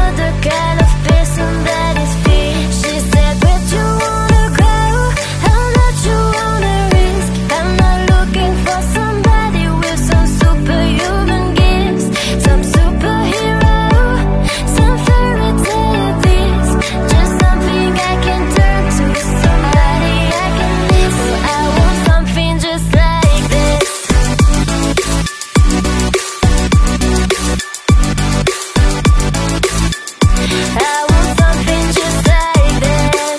the kind of person that is free. She said, where do you wanna go? How much you wanna risk? I'm not looking for somebody with some superhuman gifts, some superhero, some fairy tale bliss, just something I can turn to, somebody I can miss. So I want something just like this. I want something just like this.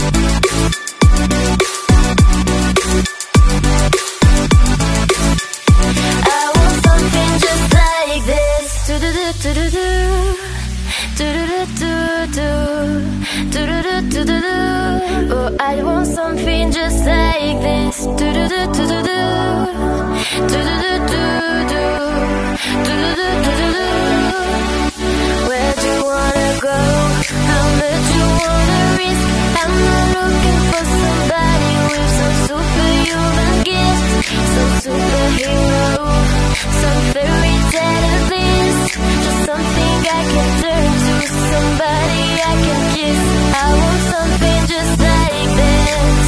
I want something just like this. Do do do do do do. Do do do do do do do do do do. Oh, I want something just like this. Do do do do do do. Do do do do do. Do do do do do do. Where do you wanna go? How much you wanna risk? I'm not looking for somebody with some superhuman gifts, some superhero, some fairy tale bliss, just something I can turn to, somebody I can kiss. I want something just like this.